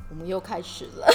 我们又开始了。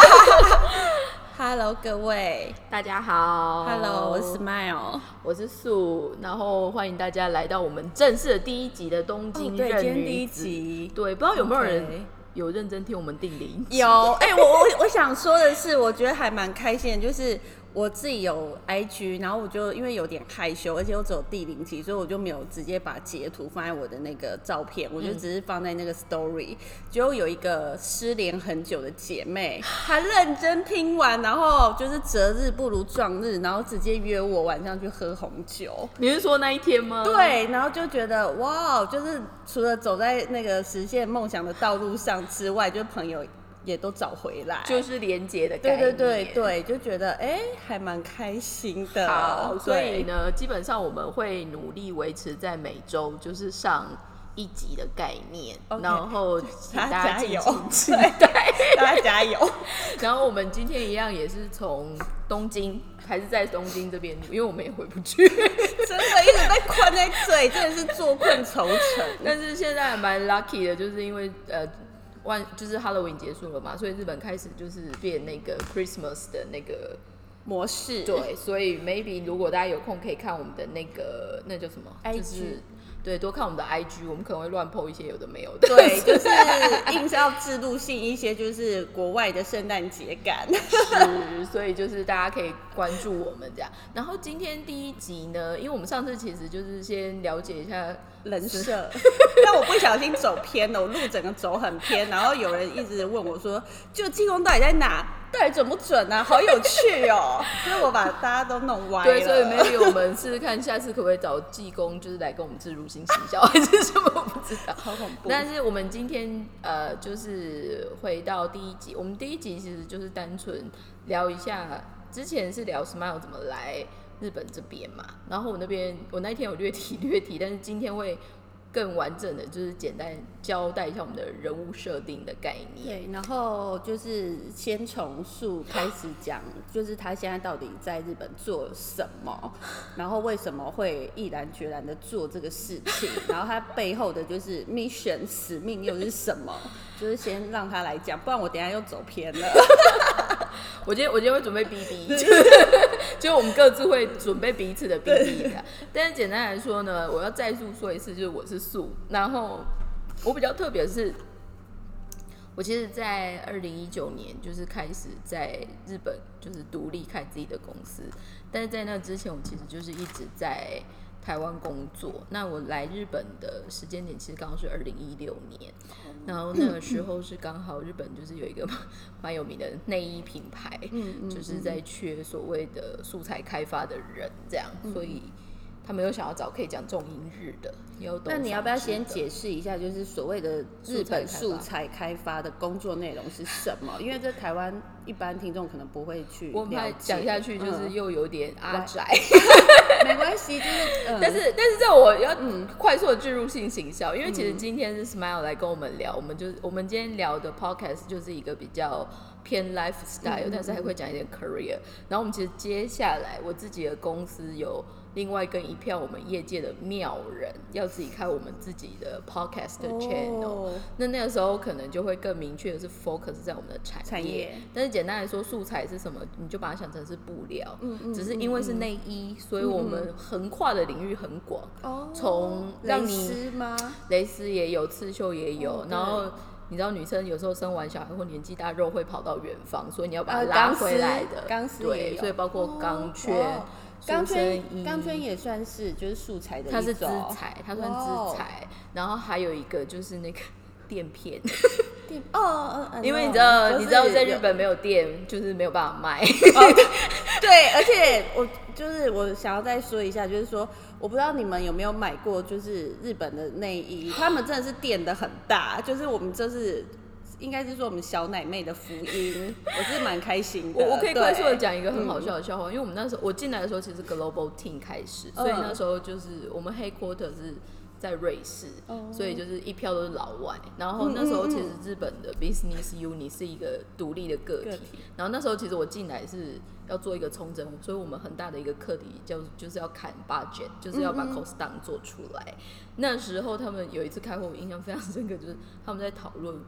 Hello， 各位， 大家好。 Hello， 我是 Smile， 我是素，然后欢迎大家来到我们正式的第一集的东京对， 任今天第一女子。 集， 对，不知道有没有人 OK 有认真听我们第0集？ 有，我想说的是，我觉得还蛮开心的，就是我自己有 IG， 然后我就因为有点害羞，而且我只有第0集，所以我就没有直接把截图放在我的那个照片，我就只是放在那个 story。结果有一个失联很久的姐妹，她认真听完，然后就是择日不如撞日，然后直接约我晚上去喝红酒。 你是说那一天吗？ 对，然后就觉得哇，就是除了走在那个实现梦想的道路上之外，就是朋友也都找回来， 就是连结的概对念。 对对对，就觉得还蛮开心的。 好，所以呢，基本上我们会努力维持在每周就是上1集的概念， OK 然后请大家敬加油， 请期待。 大家加油。 然后我们今天一样也是从东京，还是在东京这边录，因为我们也回不去。 真的一直被困在这里，真的是坐困愁城。 但是现在还蛮 lucky 的，就是因为就是 Halloween 结束了嘛，所以日本开始就是变那个 Christmas 的那个模式， 对，所以 maybe 如果大家有空可以看我们的那叫什么 IG 就是对，多看我们的 IG， 我们可能会乱 po 一些有的没有的。 对，就是硬是要制度性一些，就是国外的圣诞节感。 是，所以就是大家可以关注我们这样。然后今天第1集呢，因为我们上次其实就是先了解一下人设，但我不小心走偏了，我路整个走很偏，然后有人一直问我说：“就济公到底在哪？到底准不准啊？好有趣哦！”就是我把大家都弄歪了。 对，所以 maybe 我们试试看，下次可不可以找济公，就是来跟我们置入性行销，还是什么？我不知道， 超恐怖。 但是我们今天就是回到第1集，我们第1集其实就是单纯聊一下，之前是聊 Smile 怎么来日本这边嘛，然后我那一天有略提，但是今天会更完整的，就是简单交代一下我们的人物设定的概念。 对，然后就是先从素开始讲，就是他现在到底在日本做什么，然后为什么会毅然决然的做这个事情，然后他背后的就是 mission 使命又是什么，就是先让他来讲，不然我等一下又走偏了。 我今天会准备 BB， 就我们各自会准备彼此的 BB 的。但是简单来说呢，我要再度说一次，就是我是素。然后我比较特别的是，我其实，在2019年就是开始在日本就是独立开自己的公司，但是在那之前，我其实就是一直在台湾工作。那我来日本的时间点其实刚好是2016年，然后那个时候是刚好日本就是有一个蛮有名的内衣品牌，就是在缺所谓的素材开发的人，这样，所以他们又想要找可以讲中英日的。 那你要不要先解释一下，就是所谓的日本素材开发的工作内容是什么？因为在台湾一般听众可能不会去了解。 我怕讲下去就是又有点阿宅， 没关系，就是、 但是这我要快速的置入性行销，因为其实今天是 Smile 来跟我们聊，我们今天聊的 podcast 就是一个比较偏 lifestyle，但是还会讲一点 career。然后我们其实接下来我自己的公司有另外跟一票我们业界的妙人要自己开我们自己的 podcast 的 channel，那个时候可能就会更明确的是 focus 在我们的产业。但是简单来说，素材是什么，你就把它想成是布料，只是因为是内衣，所以我们横跨的领域很广，从让你蕾丝吗？ 蕾丝也有，刺绣也有，然后。你知道女生有时候生完小孩或年纪大，肉会跑到远方，所以你要把它拉回来的。 钢丝对，所以包括钢圈、 钢圈也算是就是素材的一种， 它是织材，它算织材。然后还有一个就是那个垫片，因为你知道在日本没有店，就是没有办法卖。 对，而且我想要再说一下，就是说我不知道你们有没有买过，就是日本的内衣，他们真的是垫的很大，就是我们就是应该是说我们小奶妹的福音，我是蛮开心的。 我可以快速的讲一个很好笑的笑话，因为我们那时候我进来的时候其实 Global Team 开始，所以那时候就是我们 Headquarter 是在瑞士，所以就是一票都是老外。然后那时候其实日本的 Business Unit 是一个独立的个体，然后那时候其实我进来是要做一个重整，所以我们很大的一个课题就是要砍 budget， 就是要把 cost down 做出来。那时候他们有一次开会，我印象非常深刻，就是他们在讨论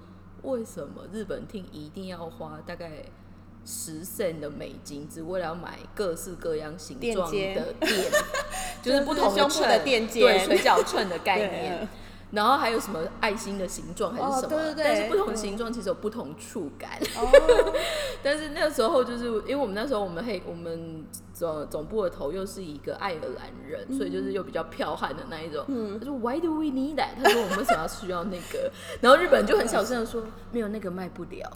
为什么日本 team 一定要花大概10 cent 的美金，只为了要买各式各样形状的垫，就是不同的秤的垫肩， 对，水饺秤的概念。然后还有什么爱心的形状还是什么？ 对对对。 但是不同的形状其实有不同触感。但是那个时候就是因为我们那时候我们总部的头又是一个爱尔兰人，所以就是又比较剽悍的那一种。他说 Why do we need that？ 他说我们为什么要需要那个？然后日本人就很小声的说没有那个卖不了。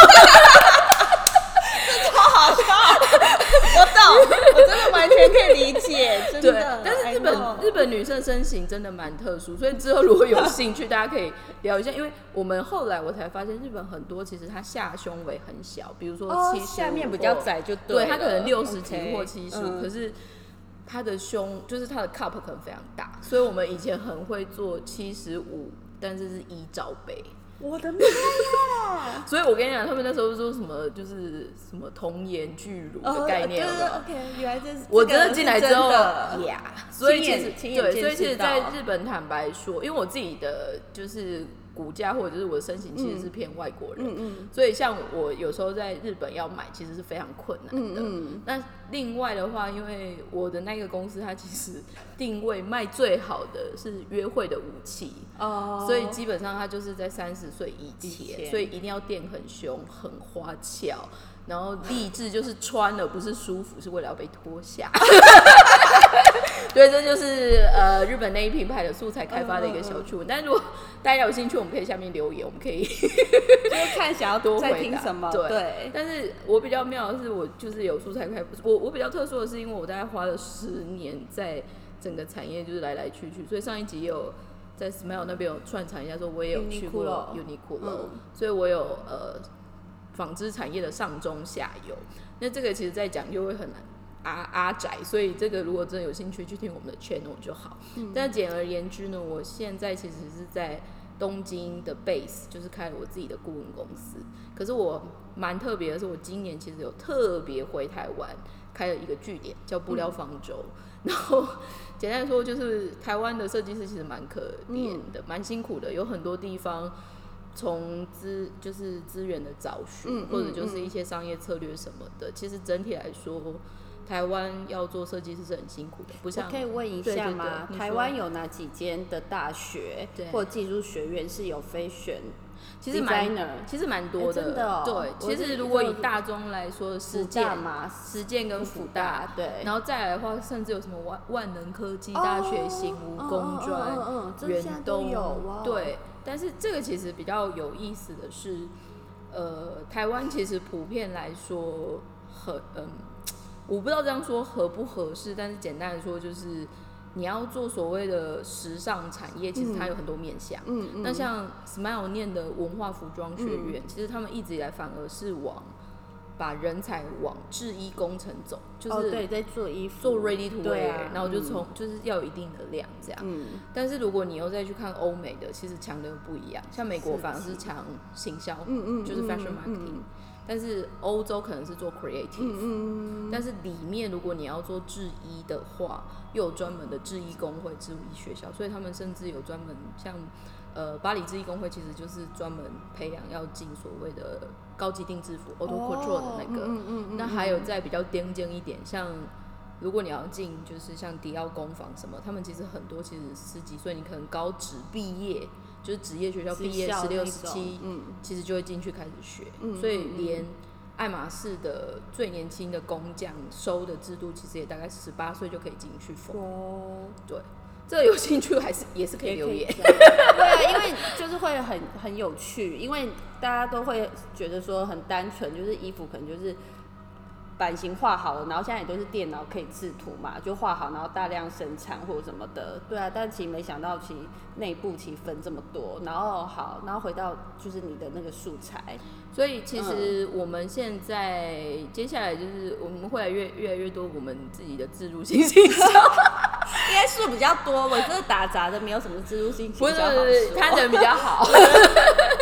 超好笑，我懂，我真的完全可以理解，真的。 对，但是日本女生身形真的蛮特殊，所以之后如果有兴趣，大家可以聊一下。因为我们后来我才发现，日本很多其实它下胸围很小，比如说75， 下面比较窄就对，它可能60几或 75， 可是它的胸就是它的 cup 可能非常大，所以我们以前很会做75，但是是1罩杯。 我的妈呀！ 所以我跟你讲，他们那时候说什么就是什么童颜巨乳的概念， 对 ，OK， 原来这是我真的进来之后呀， 所以其实在日本坦白说，因为我自己的就是骨架或者是我的身形其实是偏外国人，所以像我有时候在日本要买其实是非常困难的。那另外的话，因为我的那个公司它其实定位卖最好的是约会的武器，所以基本上它就是在30岁以前，所以一定要垫很凶、很花俏，然后立志就是穿了不是舒服，是为了要被脱下。对，这就是日本那一品牌的素材开发的一个小趣闻。但如果大家有兴趣，我们可以下面留言，我们可以就是看想要多再听什么。对， 但是我比较妙的是，我就是有素材开发，我比较特殊的是，因为我大概花了10年在整个产业就是来来去去，所以上一集也有在 Smile 那边有串场一下，说我也有去过 Uniqlo，所以我有纺织产业的上中下游。那这个其实在讲就会很难。阿宅，所以这个如果真的有兴趣去听我们的 channel 就好。但简而言之呢，我现在其实是在东京的 base， 就是开了我自己的顾问公司。可是我蛮特别的是，我今年其实有特别回台湾开了一个据点，叫布料方舟。然后简单来说，就是台湾的设计师其实蛮可怜的，蛮辛苦的，有很多地方。从就是资源的找寻，或者就是一些商业策略什么的，其实整体来说，台湾要做设计师是很辛苦的，不像。 我可以问一下吗？台湾有哪几间的大学或技术学院是有fashion？其实蛮多的， 真的哦。 对，其实如果以大中来说，实践跟辅大， 对， 然后再来的话，甚至有什么万能科技大学、新吴工专、远东，对。但是这个其实比较有意思的是，台湾其实普遍来说我不知道这样说合不合适，但是简单来说就是你要做所谓的时尚产业，其实它有很多面向。那像 Smile 念的文化服装学院，其实他们一直以来反而是把人才往制衣工程走，就是对，在做衣服， 做 ready to wear，然后就是要有一定的量这样。但是如果你又再去看欧美的，其实强的又不一样，像美国反而是强行销，就是 fashion marketing。但是欧洲可能是做 creative，但是里面如果你要做制衣的话，又有专门的制衣工会、制衣学校，所以他们甚至有专门像巴黎制衣工会，其实就是专门培养要进所谓的高级定制服 Haute Couture 的那个。那还有在比较颠尖一点，像如果你要进就是像迪奥工坊什么，他们其实很多其实10几岁，你可能高职毕业。就是职业学校毕业16、17，其实就会进去开始学，所以连爱马仕的最年轻的工匠收的制度，其实也大概18岁就可以进去缝。对，这个有兴趣也是可以留言。 对啊，因为就是会很有趣，因为大家都会觉得说很单纯，就是衣服可能就是版型画好了，然后现在也都是电脑可以制图嘛，就画好，然后大量生产或者什么的，对啊。但其实没想到，其实内部其实分这么多，然后回到就是你的那个素材， 所以其实我们现在接下来就是我们会越来越多我们自己的置入性行销， 应该是比较多。我这打杂的没有什么置入性行销好说， 不是他人比较好。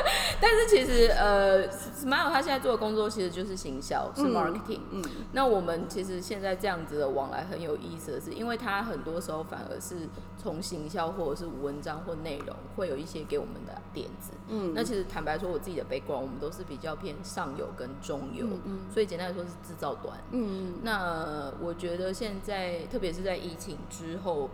但是其实Smile 他现在做的工作其实就是行销，是 marketing。那我们其实现在这样子的往来很有意思的是，因为他很多时候反而是从行销或者是文章或内容会有一些给我们的点子。那其实坦白说，我自己的 background 我们都是比较偏上游跟中游，所以简单来说是制造端。那我觉得现在特别是在疫情之后，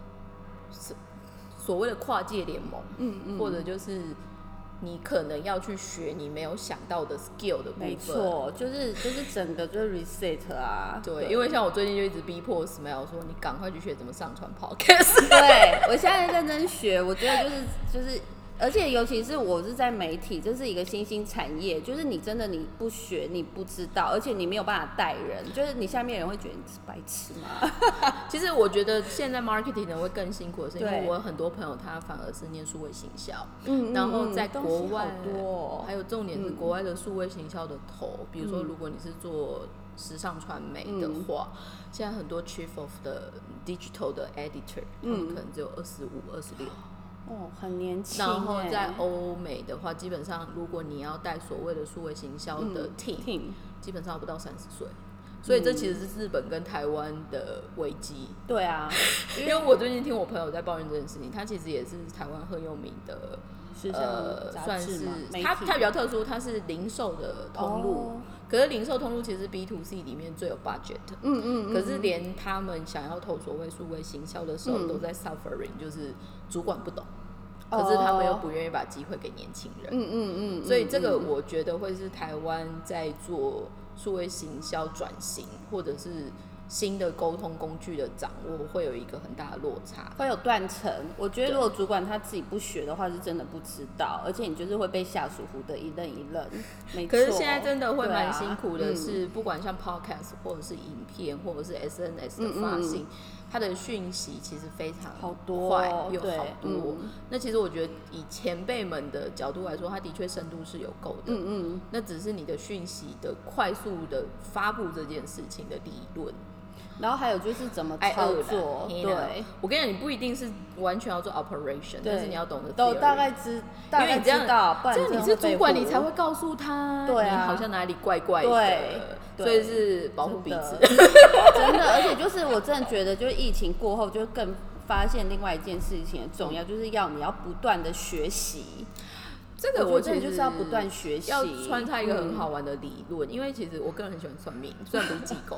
所谓的跨界联盟，或者就是你可能要去学你没有想到的 skill 的部分， 没错，就是整个就是 reset 啊。 对，因为像我最近就一直逼迫 Smile 说，你赶快去学怎么上传 podcast。 对，我现在认真学，我觉得就是。而且尤其是我是在媒体，这是一个新兴产业，就是你真的你不学你不知道，而且你没有办法带人，就是你下面人会觉得你是白痴吗？ 其实我觉得现在 marketing 呢会更辛苦的是，因为我有很多朋友他反而是念数位行销，然后在国外还有重点是国外的数位行销的头，比如说如果你是做时尚传媒的话，现在很多 chief of 的 digital 的 editor，他们可能只有25、26。 很年轻。 然后在欧美的话，基本上如果你要带所谓的数位行销的 team，基本上不到30岁。所以这其实是日本跟台湾的危机。 对啊， 因为我最近听我朋友在抱怨这件事情，他其实也是台湾很有名的，算是他比较特殊，他是零售的通路。可是零售通路其实是 B2C 里面最有 budget， 可是连他们想要投所谓数位行销的时候，都在 suffering， 就是主管不懂，可是他们又不愿意把机会给年轻人，所以这个我觉得会是台湾在做数位行销转型，或者是新的沟通工具的掌握会有一个很大的落差， 会有断层。我觉得如果主管他自己不学的话，是真的不知道，而且你就是会被下属唬得一愣一愣。没错。 可是现在真的会蛮辛苦的是，不管像 podcast 或者是影片或者是 SNS 的发行，它的讯息其实非常快又好多。那其实我觉得以前辈们的角度来说，它的确深度是有够的。那只是你的讯息的快速的发布这件事情的理论。 然后还有就是怎么操作，对， 我跟你讲，你不一定是完全要做 operation， 但是你要懂得都大概知道，不然这样你是主管，你才会告诉他，对啊，你好像哪里怪怪的，所以是保护彼此， 真的，而且就是我真的觉得，就是疫情过后，就更发现另外一件事情的重要，就是你要不断的学习。 这个我觉得就是要不断学习， 要穿插一个很好玩的理论，因为其实我个人很喜欢算命，虽然不是济公，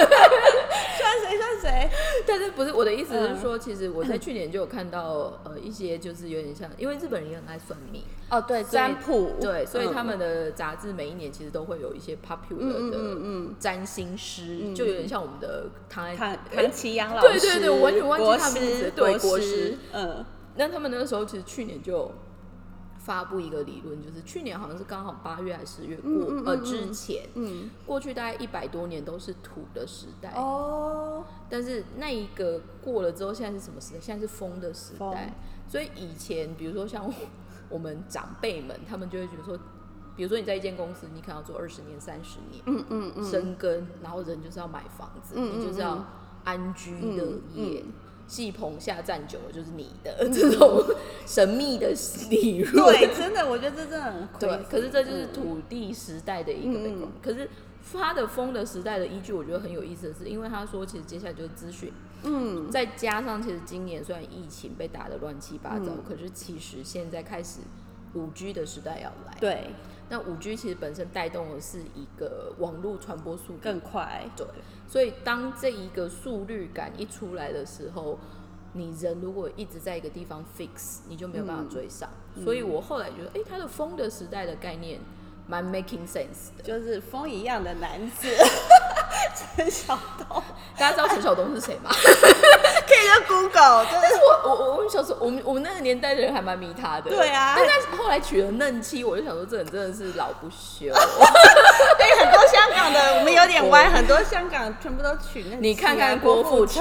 算谁？ 但是不是我的意思是说，其实我在去年就有看到一些就是有点像，因为日本人也很爱算命对，占卜， 对，所以他们的杂志每一年其实都会有一些 popular 的占星师，就有点像我们的唐奇阳老师， 对，我完全忘记他名字，对，国师，那他们那个时候其实去年就发布一个理论，就是去年好像是刚好8月还是10月之前，过去大概100多年都是土的时代，但是那一个过了之后，现在是什么时代？现在是风的时代。所以以前比如说像我们长辈们，他们就会觉得说，比如说你在一间公司，你可能要做20年、30年，生根，然后人就是要买房子，你就是要安居乐业。戏棚下站久了就是你的这种神秘的理论， 对，真的，我觉得这真的很对。可是这就是土地时代的一个背景。可是他的风的时代的依据，我觉得很有意思的是，因为他说其实接下来就是资讯，再加上其实今年虽然疫情被打得乱七八糟，可是其实现在开始5G 的时代要来， 对。 那5G 其实本身带动的是一个网络传播速度更快， 对，所以当这一个速率感一出来的时候，你人如果一直在一个地方 fix， 你就没有办法追上。所以我后来觉得，它的风的时代的概念蛮 making sense 的， 就是风一样的男子陈晓东， 大家知道陈晓东是谁吗？ 可以叫 Google， 但是我小时候，我们那个年代的人还蛮迷他的。 对啊， 但是后来娶了嫩妻，我就想说这人真的是老不休。 因为很多香港的，我们有点歪，很多香港全部都娶嫩妻。 你看看郭富城，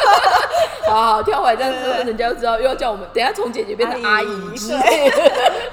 好跳回来，但是人家就知道又要叫我们，等一下从姐姐变成阿姨之类的，大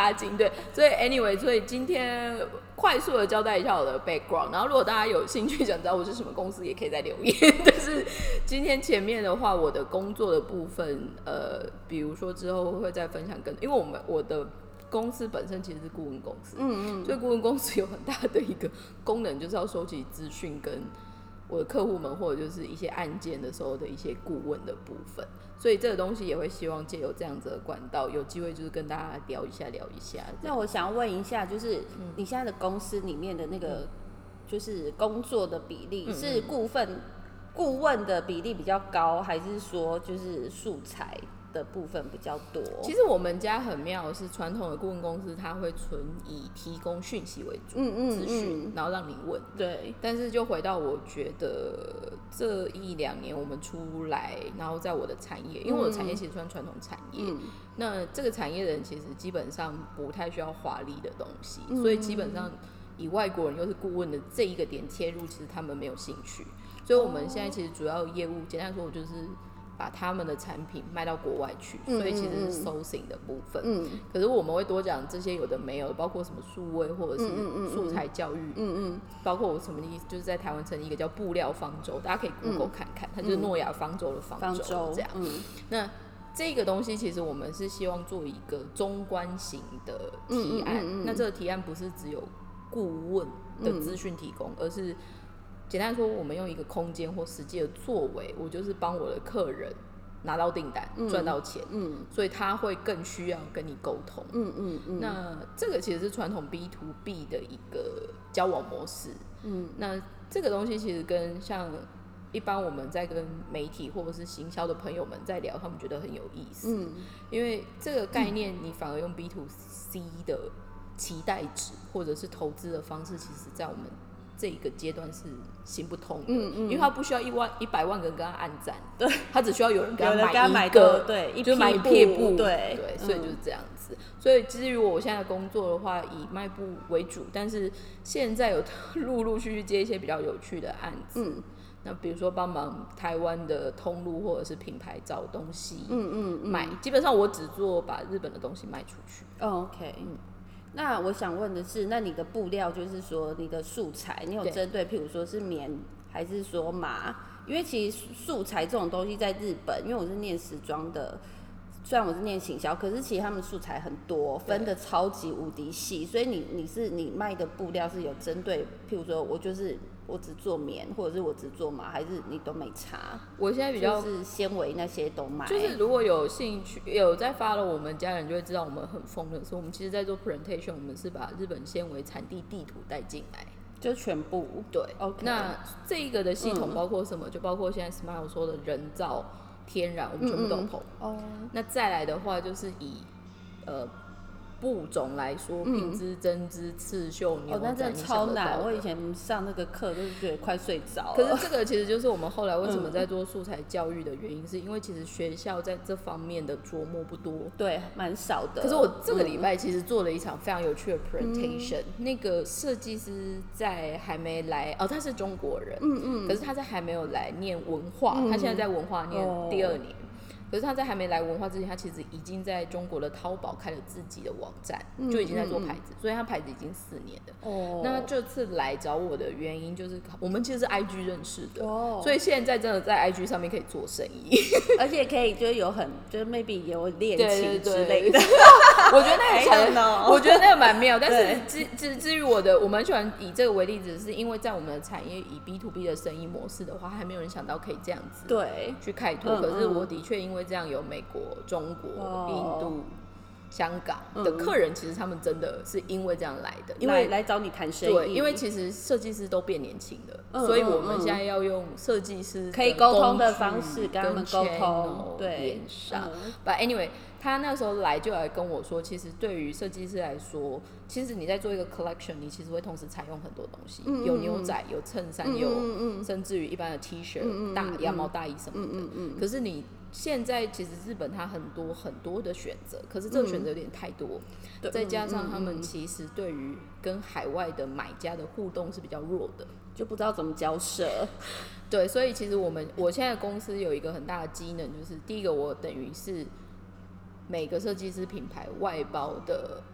拉筋，对，所以 anyway， 所以今天快速的交代一下我的 background， 然后如果大家有兴趣想知道我是什么公司，也可以在留言。但是今天前面的话，我的工作的部分，比如说之后会再分享因为我的公司本身其实是顾问公司，所以顾问公司有很大的一个功能，就是要收集资讯跟我的客户们或者就是一些案件的时候的一些顾问的部分，所以这个东西也会希望借由这样子的管道，有机会就是跟大家聊一下。 那我想问一下，就是你现在的公司里面的那个就是工作的比例，是顾问的比例比较高，还是说就是素材的部分比较多？ 其实我们家很妙的是，传统的顾问公司它会纯以提供讯息为主，资讯，然后让你问。 对。 但是就回到我觉得这1-2年我们出来，然后在我的产业，因为我的产业其实算传统产业，那这个产业的人其实基本上不太需要华丽的东西，所以基本上以外国人又是顾问的这一个点切入，其实他们没有兴趣。所以我们现在其实主要业务，简单说，我就是把他们的产品卖到国外去，所以其实是 sourcing 的部分。可是我们会多讲这些有的没有的，包括什么数位或者是素材教育，包括我什么意思，就是在台湾成立一个叫布料方舟，大家可以 Google 看看，它就是诺亚方舟的方舟这样。那这个东西其实我们是希望做一个中观型的提案，那这个提案不是只有顾问的资讯提供，而是简单说，我们用一个空间或实际的作为，我就是帮我的客人拿到订单，赚到钱，所以他会更需要跟你沟通。那这个其实是传统 B to B 的一个交往模式。那这个东西其实跟像一般我们在跟媒体或者是行销的朋友们在聊，他们觉得很有意思，因为这个概念你反而用 B to C 的期待值或者是投资的方式，其实在我们这个阶段是行不通的，因为他不需要100万个人跟他按赞，对，他只需要有人跟他买一个， 对， 就买一片布， 对， 所以就是这样子。所以至于我现在的工作的话，以卖布为主，但是现在有陆续接一些比较有趣的案子，那比如说帮忙台湾的通路或者是品牌找东西，卖，基本上我只做把日本的东西卖出去。 OK。那我想问的是，那你的布料就是说你的素材，你有针对譬如说是棉还是说麻？因为其实素材这种东西在日本，因为我是念时装的，虽然我是念行销，可是其实他们素材很多，分的超级无敌细，所以你卖的布料是有针对，譬如说我只做棉，或者是我只做麻，还是你都没差？ 我现在比较就是纤维那些都买。 就是如果有兴趣，有在follow我们家人就会知道我们很疯的是，我们其实在做 presentation， 我们是把日本纤维产地地图带进来， 就全部对。 OK， 那这一个的系统包括什么？就包括现在 Smile 说的人造、天然，我们全部都有投。那再来的话，就是以布种来说，平织、针织、刺绣、牛仔， 那真的超难。我以前上那个课就是觉得快睡着了。 可是这个其实就是我们后来为什么在做素材教育的原因，是因为其实学校在这方面的琢磨不多， 对，蛮少的。 可是我这个礼拜其实做了一场非常有趣的 presentation，那个设计师在还没来，他是中国人，可是他在还没有来念文化，他现在在文化念第2年。可是他在还没来文化之前，他其实已经在中国的淘宝开了自己的网站，就已经在做牌子，所以他牌子已经4年了。那这次来找我的原因就是，我们其实是 IG 认识的，所以现在真的在 IG 上面可以做生意， 而且可以就是就是 maybe 有恋情之类的。 我觉得那个我觉得那个蛮妙。但是至于我们喜欢以这个为例子，是因为在我们的产业以 B to B 的生意模式的话，还没有人想到可以这样子对去开拓。可是我的确因为这样有美国、中国、印度、香港的客人，其实他们真的是因为这样来的，因为来找你谈生意。 对，因为其实设计师都变年轻了，所以我们现在要用设计师可以沟通的方式跟他们沟通，对， 连上。But anyway， 他那时候来就来跟我说，其实对于设计师来说，其实你在做一个 collection， 你其实会同时采用很多东西，有牛仔，有衬衫，有甚至于一般的 T 恤、羊毛大衣什么的。可是你现在其实日本它很多的选择，可是这个选择有点太多，再加上他们其实对于跟海外的买家的互动是比较弱的， 就不知道怎么交涉。 对，所以其实我现在公司有一个很大的机能，就是第一个我等于是每个设计师品牌外包的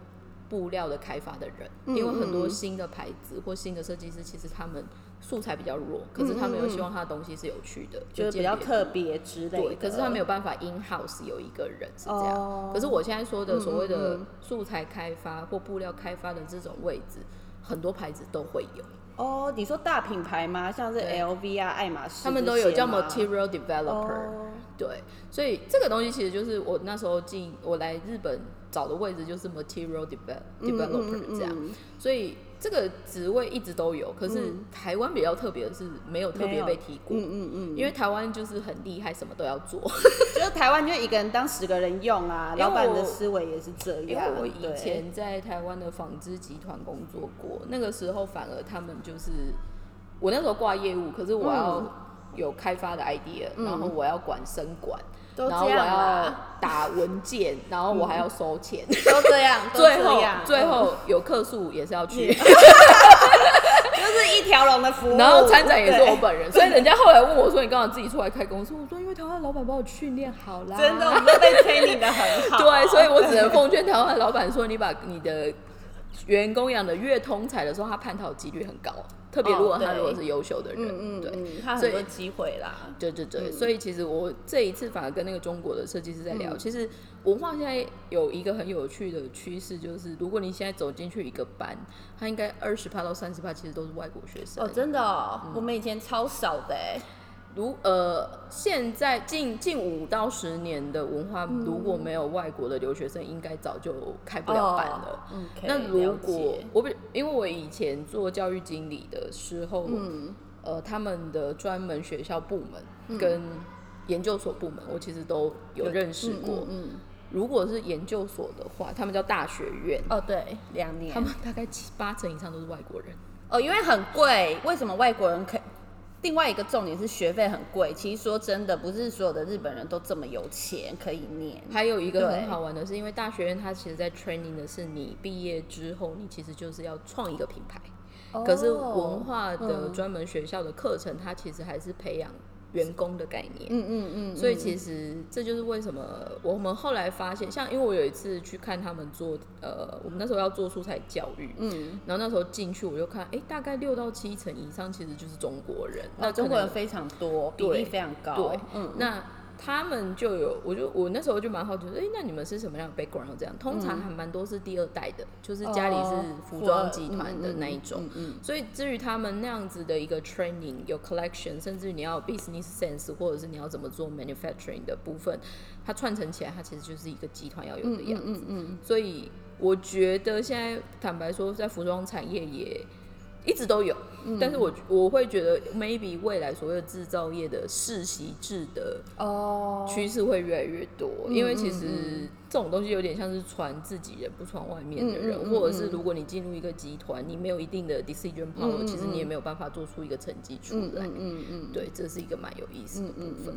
布料的开发的人，因为很多新的牌子或新的设计师，其实他们素材比较弱，可是他们又希望他的东西是有趣的， 就是比较特别之类的。 对，可是他没有办法 in house 有一个人是这样。可是我现在说的所谓的素材开发或布料开发的这种位置，很多牌子都会有。 哦，你说大品牌吗？像是 LV 啊、爱马仕， 他们都有叫 material developer。对，所以这个东西其实就是我那时候我来日本找的位置就是 material developer 这样。所以这个职位一直都有，可是台湾比较特别的是没有特别被提过。因为台湾就是很厉害，什么都要做。 就是台湾就一个人当10个人用啊，老板的思维也是这样。 因为我以前在台湾的纺织集团工作过，那个时候反而他们就是我那时候挂业务，可是我要有开发的 idea，然后我要管生管。然后我要打文件，然后我还要收钱， 都这样。 最后有客诉也是要去， 就是一条龙的服务。 然后参展也是我本人，所以人家后来问我说：“你干嘛自己出来开公司？”我说：“因为台湾老板把我训练好啦。” 真的，我们都被 training 的很好。 对，所以我只能奉劝台湾老板说：“你把你的员工养的越通才的时候，他叛逃几率很高。”特别如果他是优秀的人，对， 他很多机会啦。 对，所以其实我这一次反而跟那个中国的设计师在聊，其实文化现在有一个很有趣的趋势，就是如果你现在走进去一个班，他应该20%到30%其实都是外国学生。 哦，真的哦，我们以前超少的哎。 现在近5到10年的文化，如果没有外国的留学生，应该早就开不了班了。那如果因为我以前做教育经理的时候，他们的专门学校部门跟研究所部门，我其实都有认识过。如果是研究所的话，他们叫大学院。 哦，对，2年， 他们大概8成以上都是外国人。 哦，因为很贵。为什么外国人可以？另外一个重点是学费很贵，其实说真的，不是所有的日本人都这么有钱可以念。 还有一个很好玩的是，因为大学院它其实在 training 的是你毕业之后，你其实就是要创一个品牌。可是文化的专门学校的课程，它其实还是培养员工的概念。所以其实这就是为什么我们后来发现，像因为我有一次去看他们做我们那时候要做素材教育，然后那时候进去我就看，大概6到7成以上其实就是中国人。那中国人非常多，比例非常高。 对，那他们就有，我那时候就蛮好奇，那你们是什么样的 background 这样？通常还蛮多是第2代的，就是家里是服装集团的那一种。所以至于他们那样子的一个 training， 有 collection， 甚至你要有 business sense， 或者是你要怎么做 manufacturing 的部分，它串成起来，它其实就是一个集团要有的样子。所以我觉得现在坦白说，在服装产业也一直都有，但是我会觉得 maybe 未来所谓的制造业的世袭制的趋势会越来越多，因为其实这种东西有点像是传自己人不传外面的人，或者是如果你进入一个集团，你没有一定的 decision power，其实你也没有办法做出一个成绩出来。对，这是一个蛮有意思的部分。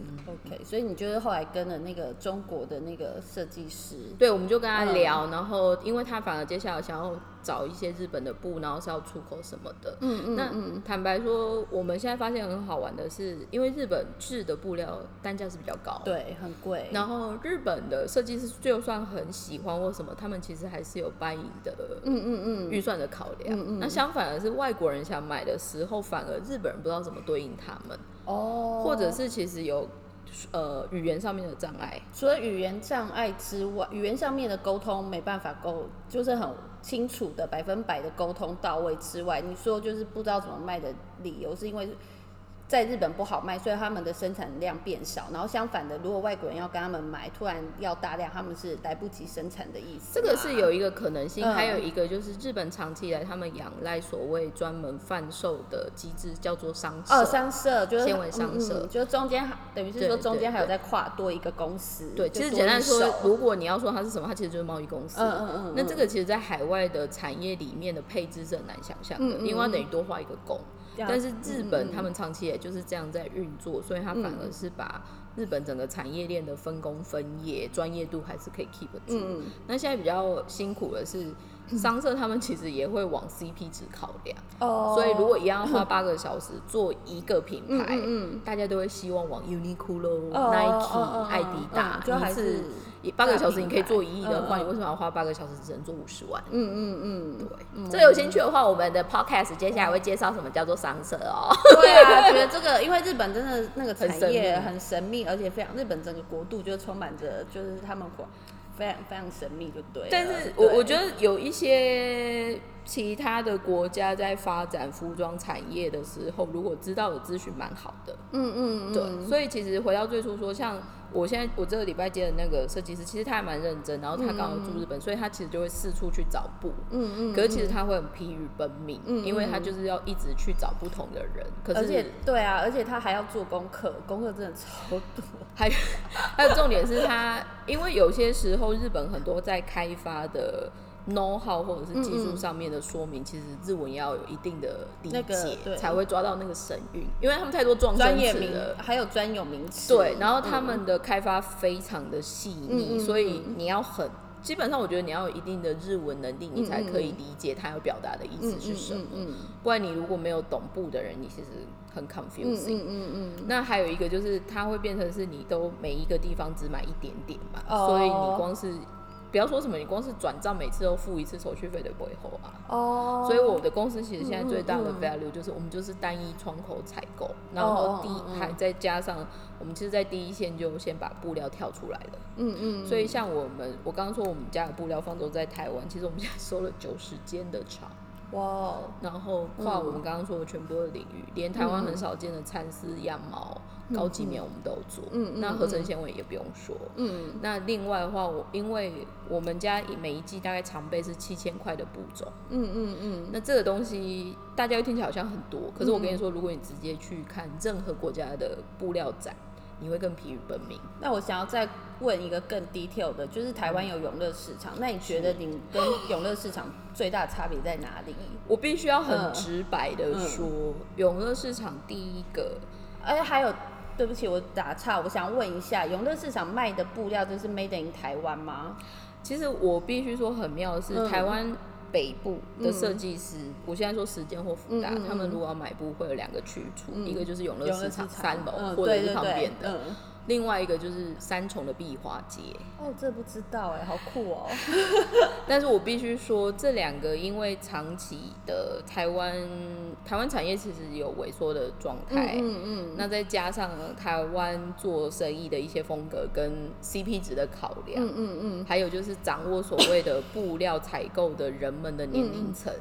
OK， 所以你就是后来跟了那个中国的那个设计师， 对，我们就跟他聊，然后因为他反而接下来想要找一些日本的布，然后是要出口什么的。那坦白说，我们现在发现很好玩的是，因为日本制的布料单价是比较高， 对，很贵。 然后日本的设计师就算很喜欢或什么，他们其实还是有buying的预算的考量。那相反的是，外国人想买的时候，反而日本人不知道怎么对应他们。或者是其实有语言上面的障碍。 除了语言障碍之外，语言上面的沟通没办法就是很清楚的100%的沟通到位之外，你说就是不知道怎么卖的理由是因为在日本不好卖，所以他们的生产量变少。然后相反的，如果外国人要跟他们买，突然要大量，他们是来不及生产的意思。 这个是有一个可能性，还有一个就是日本长期以来他们仰赖所谓专门贩售的机制，叫做商社。 商社就是纤维商社， 就是中间等于是说中间还有在跨多一个公司。 对，其实简单说，如果你要说它是什么，它其实就是贸易公司。那这个其实在海外的产业里面的配置是很难想象的，因为它等于多画一个工。但是日本他们长期也就是这样在运作，所以他反而是把日本整个产业链的分工分业专业度还是可以 keep 住。那现在比较辛苦的是商社他们其实也会往 CP 值考量。所以如果一样要花8个小时做一个品牌，大家都会希望往 Uniqlo、Nike、艾迪达， 就还是 8个小时你可以做1亿的话，你为什么要花8个小时只能做50万？对，这有兴趣的话，我们的 podcast 接下来会介绍什么叫做商社哦。 对啊，觉得这个因为日本真的那个产业很神秘，而且非常日本整个国度就充满着就是他们非常非常神秘就对了。 但是我觉得有一些其他的国家在发展服装产业的时候，如果知道的资讯蛮好的。对，所以其实回到最初说，像我这个礼拜接的那个设计师，其实他还蛮认真，然后他刚好住日本，所以他其实就会四处去找布。可是其实他会很疲于奔命，因为他就是要一直去找不同的人。可是而且对啊，而且他还要做功课，功课真的超多。 还有重点是他，因为有些时候日本很多在开发的know how 或者是技术上面的说明，其实日文要有一定的理解，才会抓到那个神韵，因为他们太多撞声词了， 还有专有名词。 对，然后他们的开发非常的细腻，所以你要基本上我觉得你要有一定的日文能力，你才可以理解他要表达的意思是什么。不然你如果没有懂布的人，你其实很 confusing。那还有一个就是它会变成是你都每一个地方只买一点点嘛，所以你光是不要说什么，你光是转账每次都付一次手续费都不会后啊。所以我的公司其实现在最大的 value 就是我们就是单一窗口采购，然后还再加上我们其实在第一线就先把布料跳出来了。所以像我刚刚说我们家的布料放都在台湾，其实我们现在收了90间的厂。 哇！ 然后跨我们刚刚说的全部的领域，连台湾很少见的蚕丝、羊毛、高级棉我们都有做。那合成纤维也不用说。那另外的话，因为我们家每一季大概常备是7000块的布种。那这个东西大家会听起来好像很多，可是我跟你说，如果你直接去看任何国家的布料展，你会更疲于奔命。 那我想要再问一个更 detail 的，就是台湾有永乐市场，那你觉得你跟永乐市场最大的差别在哪里？ 我必须要很直白的说，永乐市场第一个， 还有，对不起，我打岔，我想问一下，永乐市场卖的布料就是 made in 台湾吗？ 其实我必须说很妙的是，台湾北部的设计师，我现在说时间或福大，他们如果要买布会有2个去处，一个就是永乐市场3楼或者是旁边的，另外一个就是3重的碧华街。 这不知道好酷哦。 但是我必须说，这2个因为长期的台湾产业其实有萎缩的状态，那再加上台湾做生意的一些风格跟 CP 值的考量，还有就是掌握所谓的布料采购的人们的年龄层。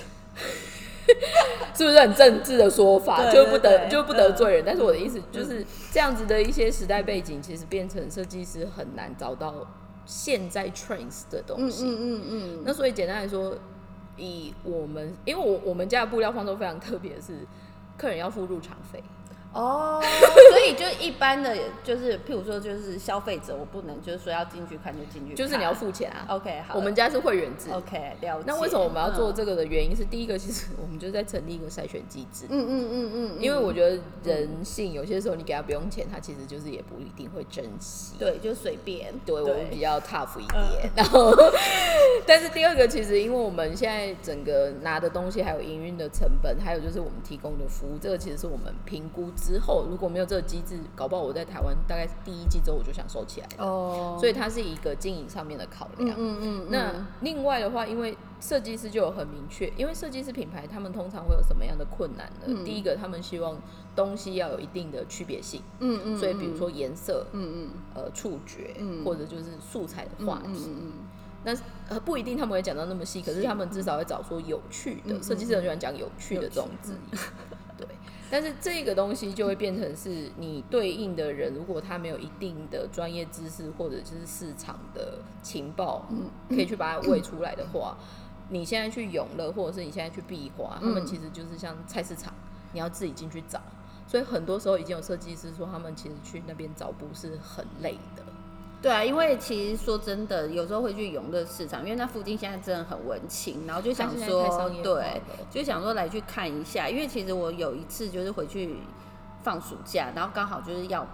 是不是很政治的说法？就不得罪人。但是我的意思就是这样子的一些时代背景，其实变成设计师很难找到现在 trends 的东西。那所以简单来说，因为我们家的布料方都非常特别的是，客人要付入场费。 所以就一般的，就是譬如说，就是消费者，我不能就是说要进去看就进去看， 就是你要付钱啊。 OK， 好， 我们家是会员制。 OK， 了解。 那为什么我们要做这个的原因是，第一个，其实我们就在成立一个筛选机制。因为我觉得人性有些时候你给他不用钱，他其实就是也不一定会珍惜。 对，就随便。 对，我们比较 tough 一点。然后，但是第二个，其实因为我们现在整个拿的东西，还有营运的成本，还有就是我们提供的服务，这个其实是我们评估之后，如果没有这个机制，搞不好我在台湾大概第1季之后我就想收起来了。所以它是一个经营上面的考量。那另外的话，因为设计师就有很明确，因为设计师品牌他们通常会有什么样的困难呢？第一个，他们希望东西要有一定的区别性。所以比如说颜色，触觉，或者就是素材的话题。那不一定他们会讲到那么细，可是他们至少会找说有趣的，设计师很喜欢讲有趣的这种字眼。对，但是这个东西就会变成是你对应的人，如果他没有一定的专业知识或者就是市场的情报，可以去把它喂出来的话，你现在去永乐或者是你现在去碧华，他们其实就是像菜市场，你要自己进去找。所以很多时候已经有设计师说，他们其实去那边找布是很累的。 对啊，因为其实说真的，有时候会去永乐市场，因为那附近现在真的很文青，然后就想说，对，就想说来去看一下。因为其实我有一次就是回去放暑假，然后刚好就是要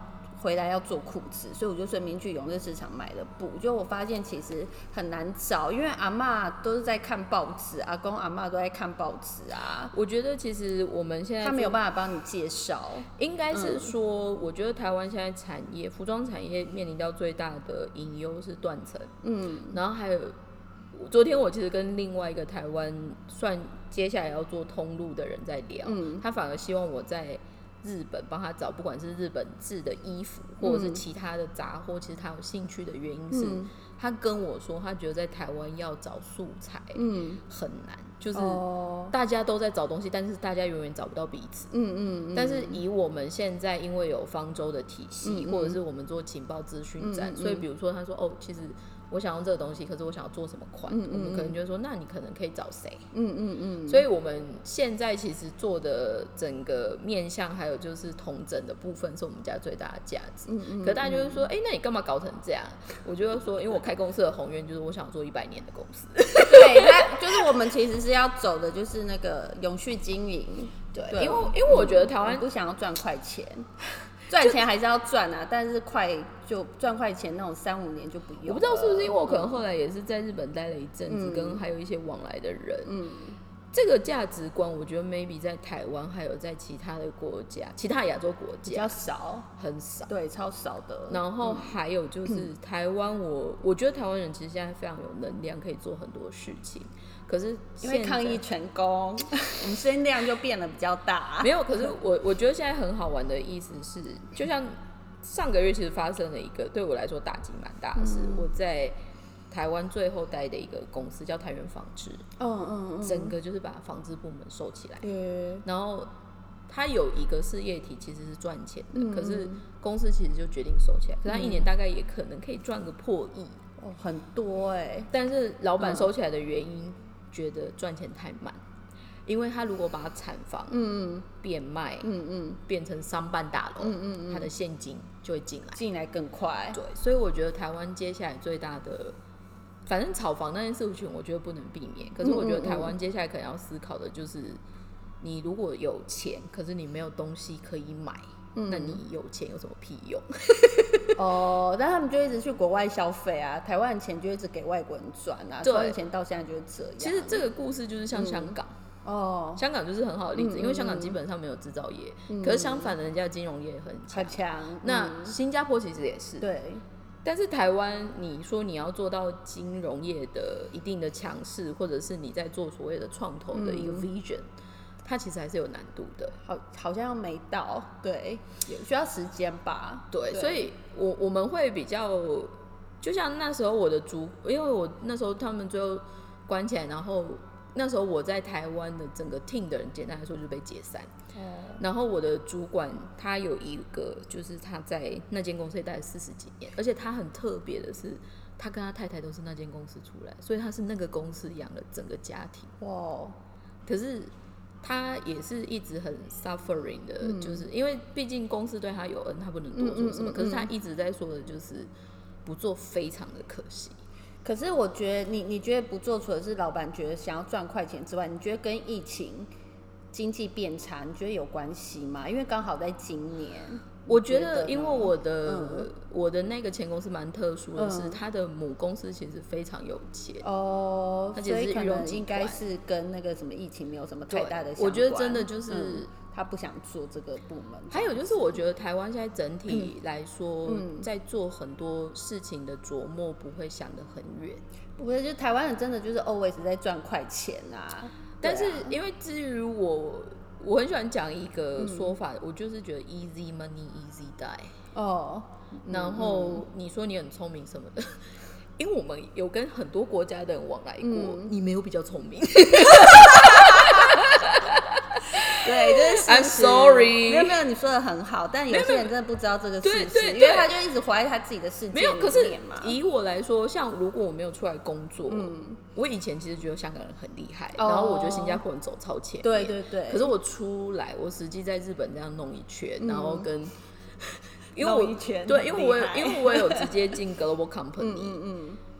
回来要做裤子，所以我就顺便去永乐市场买了布。就我发现其实很难找，因为阿嬷都是在看报纸，阿公阿嬷都在看报纸啊。 我觉得其实我们现在他没有办法帮你介绍， 应该是说，我觉得台湾现在产业，服装产业面临到最大的隐忧是断层。然后还有，昨天我其实跟另外一个台湾算接下来要做通路的人在聊，他反而希望我在日本帮他找，不管是日本制的衣服，或者是其他的杂货，其实他有兴趣的原因是，他跟我说，他觉得在台湾要找素材，很难，就是大家都在找东西，但是大家永远找不到彼此，但是以我们现在因为有方舟的体系，或者是我们做情报资讯站，所以比如说他说哦，其实我想用这个东西，可是我想要做什么款，我们可能就会说，那你可能可以找谁？所以我们现在其实做的整个面向，还有就是统整的部分，是我们家最大的价值。可大家就会说，那你干嘛搞成这样？我就会说，因为我开公司的宏愿就是我想做100年的公司。 对，那就是我们其实是要走的，就是那个永续经营。 对，因为我觉得台湾不想要赚快钱。赚钱还是要赚啊，但是就赚快钱那种3-5年就不用了。 我不知道是不是因为我可能后来也是在日本待了一阵子，跟还有一些往来的人，这个价值观我觉得 maybe 在台湾还有在其他的国家，其他亚洲国家比较少， 很少， 对，超少的。 然后还有就是台湾，我觉得台湾人其实现在非常有能量，可以做很多事情。可是因为抗疫成功，我们声量就变得比较大。 没有，可是我觉得现在很好玩的意思是，就像上个月其实发生了一个对我来说打击蛮大的事，我在台湾最后待的一个公司叫台源纺织，整个就是把纺织部门收起来，然后它有一个事业体其实是赚钱的，可是公司其实就决定收起来，可是它一年大概也可能可以赚个破亿， 很多但是老板收起来的原因，觉得赚钱太慢，因为他如果把产房变卖，变成商办大楼，他的现金就会进来更快。 对，所以我觉得台湾接下来最大的，反正炒房那件事情，我觉得不能避免。可是我觉得台湾接下来可能要思考的就是，你如果有钱，可是你没有东西可以买，那你有钱有什么屁用？ 但他们就一直去国外消费啊，台湾的钱就一直给外国人赚啊，从以前到现在就是这样。 其实这个故事就是像香港，香港就是很好的例子，因为香港基本上没有制造业，可是相反的，人家的金融业很强。那新加坡其实也是， 对。 但是台湾，你说你要做到金融业的一定的强势，或者是你在做所谓的创投的一个 vision，它其实还是有难度的， 好像没到，对，需要时间吧。 对，所以我们会比较，就像那时候我的因为我那时候他们最后关起来，然后那时候我在台湾的整个 team 的人，简单来说就是被解散。然后我的主管他有一个，就是他在那间公司也待了40几年，而且他很特别的是，他跟他太太都是那间公司出来，所以他是那个公司养了整个家庭。可是他也是一直很 suffering 的，就是因为毕竟公司对他有恩，他不能多做什么。可是他一直在说的就是不做非常的可惜。 可是我觉得你觉得不做，除了是老板觉得想要赚快钱之外，你觉得跟疫情经济变差，你觉得有关系吗？因为刚好在今年， 我觉得因为我的那个前公司蛮特殊的是，他的母公司其实非常有钱所以可能应该是跟那个什么疫情没有什么太大的相关。 我觉得真的就是。 他不想做这个部门。 还有就是，我觉得台湾现在整体来说，在做很多事情的琢磨不会想得很远。 不是，就台湾人真的就是 always 在赚快钱啊。 但是因为至于我很喜欢讲一个说法，我就是觉得 easy money easy die。然后你说你很聪明什么的，因为我们有跟很多国家的人往来过，你没有比较聪明。 对，这是事实。 I'm sorry， 没有，你说的很好，但有些人真的不知道这个事实， 对， 因为他就一直活在他自己的世界里面嘛。 没有，可是以我来说，像如果我没有出来工作，我以前其实觉得香港人很厉害，然后我觉得新加坡人走超前面， 对。 可是我出来，我实际在日本这样弄一圈，然后跟因为弄一圈， 对，因为我有直接进 global company，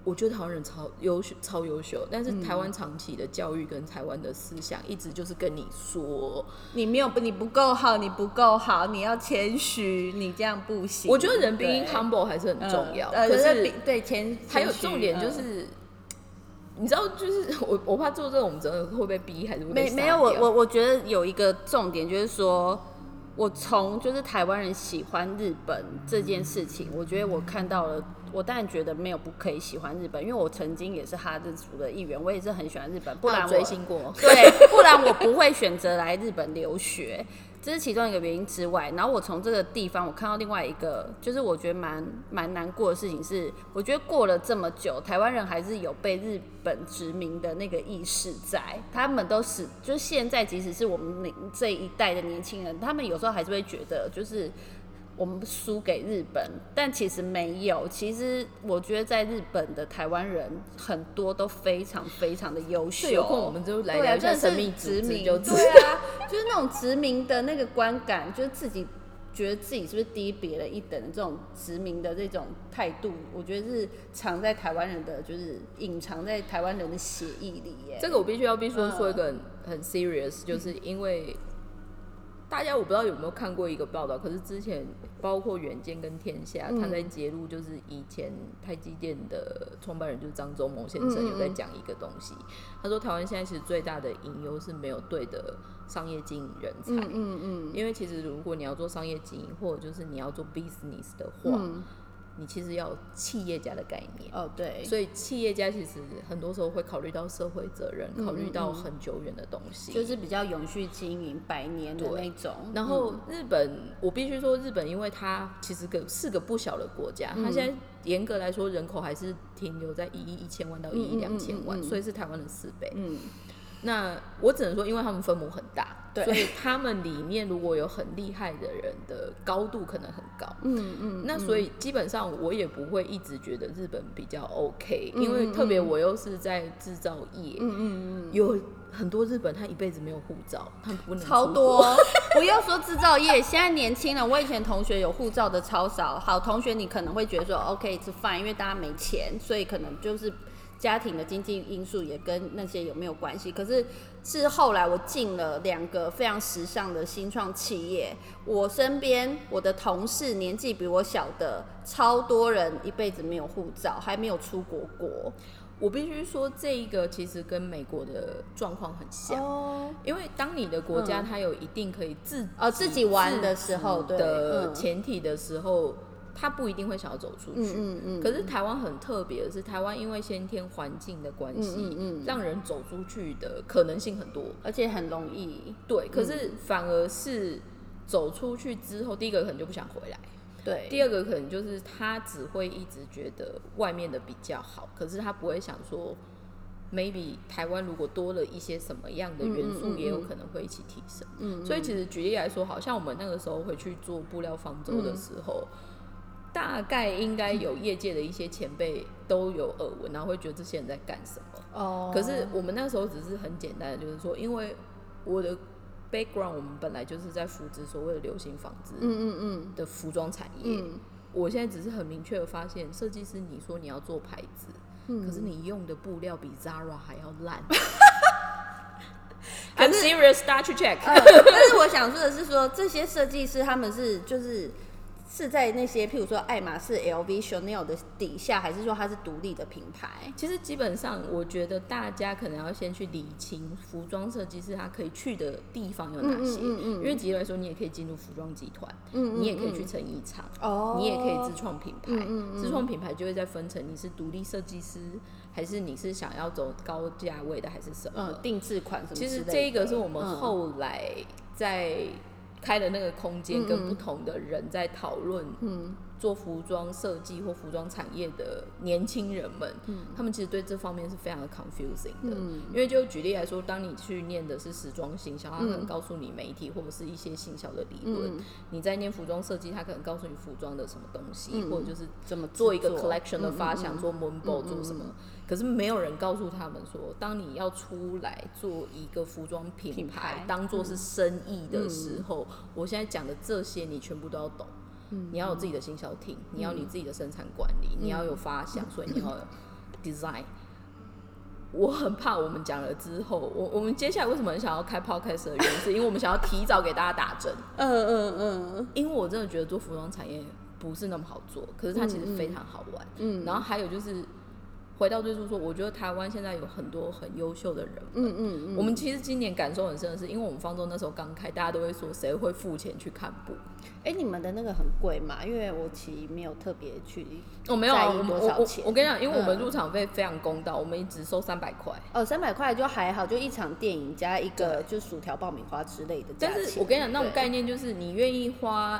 我觉得台湾人超优秀，但是台湾长期的教育跟台湾的思想一直就是跟你说， 你不够好，你不够好，你要谦虚，你这样不行。 我觉得人 being humble 还是很重要，可是对谦还有重点就是。你知道，就是我怕做这个，我们真的会被逼，还是会被杀掉？ 没有，我觉得有一个重点就是说，我从就是台湾人喜欢日本这件事情，我觉得我看到了。我当然觉得没有不可以喜欢日本，因为我曾经也是哈日族的一员，我也是很喜欢日本，不然我追星过， 对，不然我不会选择来日本留学，这是其中一个原因之外。然后我从这个地方我看到另外一个，就是我觉得蛮难过的事情是，我觉得过了这么久，台湾人还是有被日本殖民的那个意识在，他们都是就是现在即使是我们这一代的年轻人，他们有时候还是会觉得就是。我们输给日本，但其实没有。其实我觉得在日本的台湾人很多都非常非常的优秀。 有空我们就来聊一下神秘殖民，就对啊，就是那种殖民的那个观感，就是自己觉得自己是不是低别了一等的这种殖民的这种态度，我觉得是藏在台湾人的，就是隐藏在台湾人的血液里耶。 这个我必须说一个很 serious，就是因为。大家我不知道有没有看过一个报道，可是之前包括远见跟天下，他在揭露就是以前台积电的创办人就是张忠谋先生有在讲一个东西，他说台湾现在其实最大的隐忧是没有对的商业经营人才，因为其实如果你要做商业经营或者就是你要做 business 的话，你其实要有企业家的概念哦，对， 所以企业家其实很多时候会考虑到社会责任，考虑到很久远的东西， 就是比较永续经营100年的那种。 然后日本，我必须说日本，因为它其实是个不小的国家，它现在严格来说人口还是停留在1亿1000万到1亿2000万，所以是台湾的4倍。那我只能说，因为他们分母很大，所以他们里面如果有很厉害的人的高度可能很高。那所以基本上我也不会一直觉得日本比较 OK，因为特别我又是在制造业，有很多日本他一辈子没有护照，他不能出国超多。不要说制造业，现在年轻人，我以前同学有护照的超少。好，同学你可能会觉得说 OK 是 fine， 因为大家没钱，所以可能就是。家庭的经济因素也跟那些有没有关系？可是后来我进了2个非常时尚的新创企业，我身边我的同事年纪比我小的超多人一辈子没有护照，还没有出国过。 我必须说，这一个其实跟美国的状况很像，因为当你的国家它有一定可以自己玩的时候的前提的时候。他不一定会想要走出去，可是台湾很特别的是，台湾因为先天环境的关系，让人走出去的可能性很多， 而且很容易。 对，可是反而是走出去之后，第一个可能就不想回来， 对， 第二个可能就是他只会一直觉得外面的比较好，可是他不会想说 ，maybe 台湾如果多了一些什么样的元素，也有可能会一起提升。所以其实举例来说，好像我们那个时候回去做布料方舟的时候。大概应该有业界的一些前辈都有耳闻，然后会觉得这些人在干什么。可是我们那时候只是很简单的，就是说，因为我的 background 我们本来就是在扶植所谓的流行纺织的服装产业。我现在只是很明确的发现，设计师你说你要做牌子，可是你用的布料比 Zara 还要烂。I'm serious, start to check。 但是我想说的是说，这些设计师他们是在那些譬如说爱马仕、LV、Chanel 的底下，还是说它是独立的品牌？ 其实基本上，我觉得大家可能要先去理清服装设计师他可以去的地方有哪些。因为举例来说，你也可以进入服装集团，你也可以去成衣厂，你也可以自创品牌。自创品牌就会再分成你是独立设计师，还是你是想要走高价位的，还是什么定制款什么之类的。 其实这一个是我们后来在开的那个空间，跟不同的人在讨论，做服装设计或服装产业的年轻人们，他们其实对这方面是非常的 confusing 的。因为就举例来说，当你去念的是时装行销，他可能告诉你媒体或者是一些行销的理论；你在念服装设计，他可能告诉你服装的什么东西，或者就是怎么做一个 collection 的发想，做 moonbow 做什么。可是没有人告诉他们说，当你要出来做一个服装品牌当做是生意的时候，我现在讲的这些你全部都要懂。你要有自己的行销厅，你要有你自己的生产管理，你要有发想，所以你要 design。我很怕我们讲了之后，我们接下来为什么很想要开 podcast 的原因，是因为我们想要提早给大家打针。因为我真的觉得做服装产业不是那么好做，可是它其实非常好玩。然后还有就是回到最初说，我觉得台湾现在有很多很优秀的人们。我们其实今年感受很深的是，因为我们方舟那时候刚开，大家都会说谁会付钱去看布。 你们的那个很贵嘛？因为我其实没有特别去没有啊，我跟你讲，因为我们入场费非常公道，我们只收300块。 300块就还好，就一场电影加一个就薯条、爆米花之类的价钱。 但是我跟你讲，那种概念就是你愿意花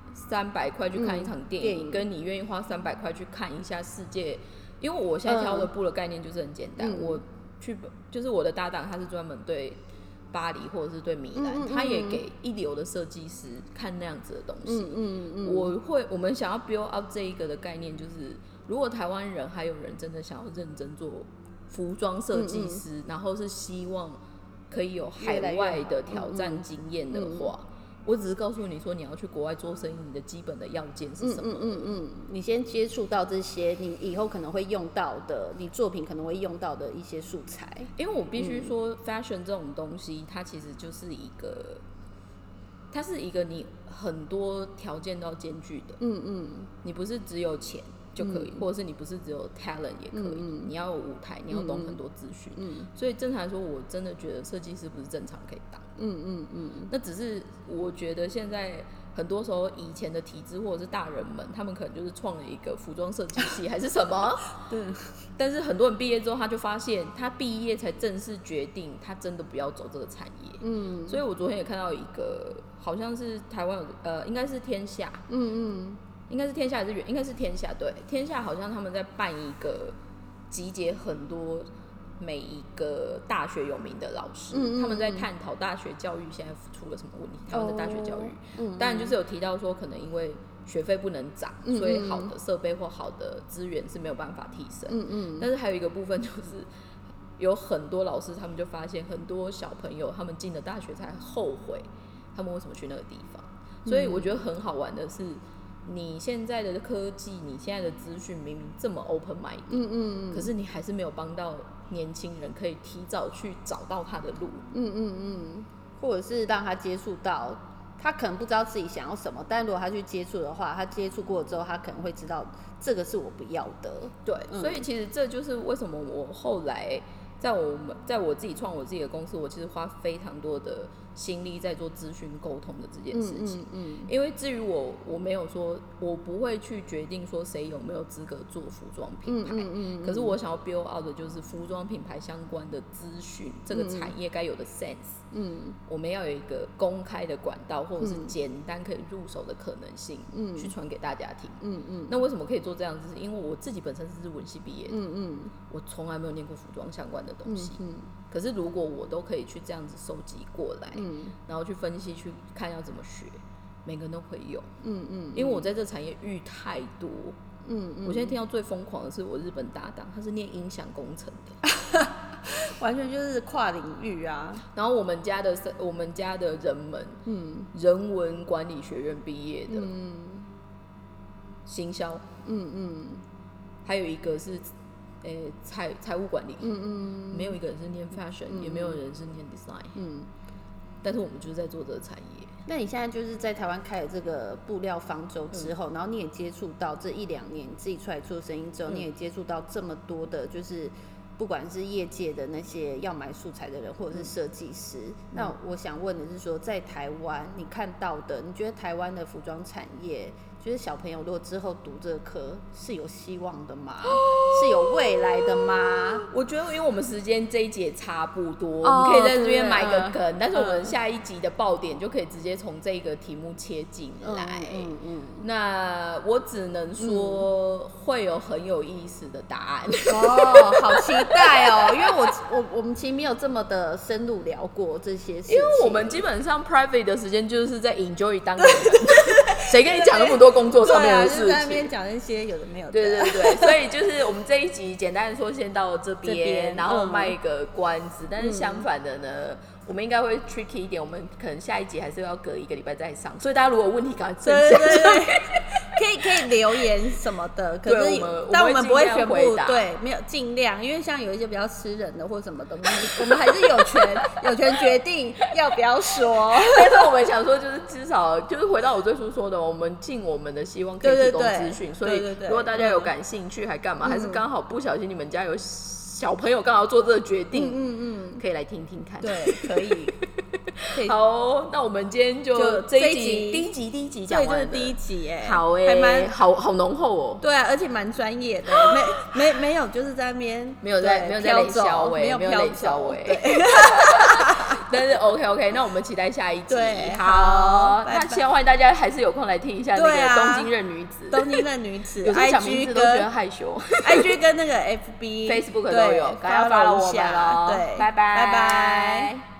300块去看一场电影，跟你愿意花300块去看一下世界。因为我现在挑的布的概念就是很简单，我去就是我的搭档，他是专门对巴黎或者是对米兰，他也给一流的设计师看那样子的东西。我们想要 build up 这一个的概念，就是如果台湾人还有人真的想要认真做服装设计师，然后是希望可以有海外的挑战经验的话。我只是告诉你说，你要去国外做生意，你的基本的要件是什么？ 你先接触到这些，你以后可能会用到的，你作品可能会用到的一些素材。 因为我必须说，fashion 这种东西，它其实就是它是一个你很多条件都要兼具的。你不是只有钱就可以，或者是你不是只有 talent 也可以，你要有舞台，你要懂很多资讯。所以正常来说，我真的觉得设计师不是正常可以当。那只是我觉得现在很多时候以前的体制或者是大人们，他们可能就是创了一个服装设计系还是什么。 对。但是很多人毕业之后，他就发现他毕业才正式决定他真的不要走这个产业。所以我昨天也看到一个，好像是台湾有应该是天下。应该是天下还是应该是天下。对，天下好像他们在办一个集结很多每一个大学有名的老师，他们在探讨大学教育现在出了什么问题。台湾的大学教育，当然就是有提到说，可能因为学费不能涨，所以好的设备或好的资源是没有办法提升。但是还有一个部分就是，有很多老师他们就发现，很多小朋友他们进了大学才后悔，他们为什么去那个地方。所以我觉得很好玩的是，你现在的科技，你现在的资讯明明这么 open mind，可是你还是没有帮到年轻人可以提早去找到他的路。 或者是让他接触到，他可能不知道自己想要什么，但如果他去接触的话，他接触过之后，他可能会知道这个是我不要的。 对，所以其实这就是为什么我后来在我自己创我自己的公司，我其实花非常多的心力在做资讯沟通的这件事情。因为至于我没有说，我不会去决定说谁有没有资格做服装品牌。可是我想要 build out 的就是服装品牌相关的资讯，这个产业该有的 sense。我们要有一个公开的管道，或者是简单可以入手的可能性，去传给大家听。那为什么可以做这样子？是因为我自己本身是日文系毕业的，我从来没有念过服装相关的东西。可是如果我都可以去这样子收集过来，然后去分析去看要怎么学，每个人都会用。因为我在这产业遇太多。我现在听到最疯狂的是我日本搭档，他是念音响工程的。 完全就是跨领域啊。 然后我们家的人们，人文管理学院毕业的，行销，还有一个是财务管理，没有一个人是念 fashion，也没有人是念 design，但是我们就是在做这个产业。 那你现在就是在台湾开了这个布料方舟之后，然后你也接触到这1-2年你自己出来做生意之后，你也接触到这么多的，就是不管是业界的那些要买素材的人，或者是设计师。那我想问的是说，在台湾你看到的，你觉得台湾的服装产业，就是小朋友如果之后读这个科是有希望的吗？是有未来的吗？ 我觉得因为我们时间这一集也差不多，我们可以在这边埋个梗，但是我们下一集的爆点就可以直接从这个题目切进来。那我只能说会有很有意思的答案。 好期待哦！因为我们其实没有这么的深入聊过这些事情， 因为我们基本上 private 的时间就是在 enjoy 当个人。谁跟你讲那么多工作上面的事情？ 就在那边讲那些有的没有的。 对，所以就是我们这一集简单的说先到这边，然后卖一个关子。但是相反的呢，我们应该会 tricky 一点，我们可能下一集还是要隔1个礼拜再上。所以大家如果有问题赶快增加。 可以留言什么的，可是但我们不会全部回答， 对，没有尽量，因为像有一些比较私人的或什么的，我们还是有权决定要不要说。 但是我们想说，就是至少就是回到我最初说的，我们尽我们的希望可以提供资讯，所以如果大家有感兴趣还干嘛，还是刚好不小心你们家有小朋友刚好做这个决定，可以来听听看。 对，可以。 好，那我们今天就这一集第一集讲完了， 对，就是第一集哎， 好好浓厚哦。 对啊，而且蛮专业的，没有就是在那边没有在雷消尾，没有雷消尾。但是 OK， 那我们期待下一集。 对， 好，那希望大家还是有空来听一下那个东京任女子。 东京任女子， 有时候讲名字都觉得害羞。 IG 跟那个 FB、 Facebook 都有，赶快 follow 我们咯。 对， 拜拜。